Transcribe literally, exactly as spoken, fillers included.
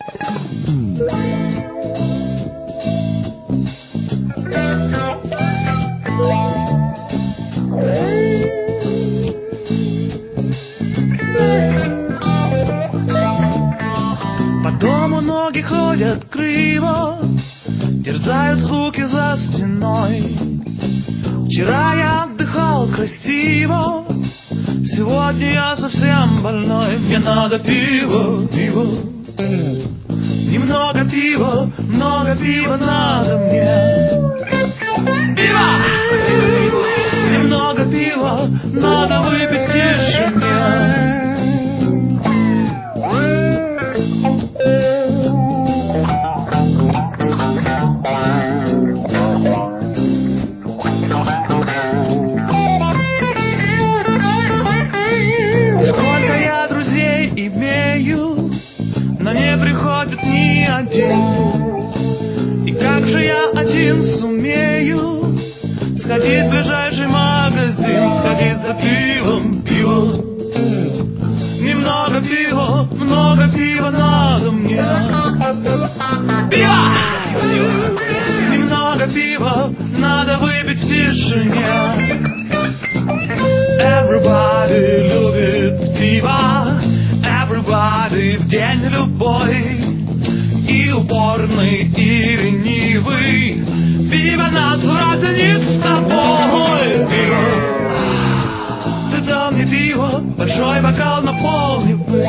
По дому ноги ходят криво, терзают звуки за стеной. Вчера я отдыхал красиво, сегодня я совсем больной. Мне надо пиво, пиво, немного пива, много пива надо мне. Пиво! Немного пива, надо выпить тише мне. И как же я один сумею сходить в ближайший магазин, сходить за пивом, пиво. Немного пива, много пива надо мне. Пиво! Немного пива, надо выпить в тишине. Everybody любит пиво, everybody в день любой. И упорный, и ленивый, пиво нас вратнит с тобой. Пиво, ты дал мне пиво, большой бокал наполни.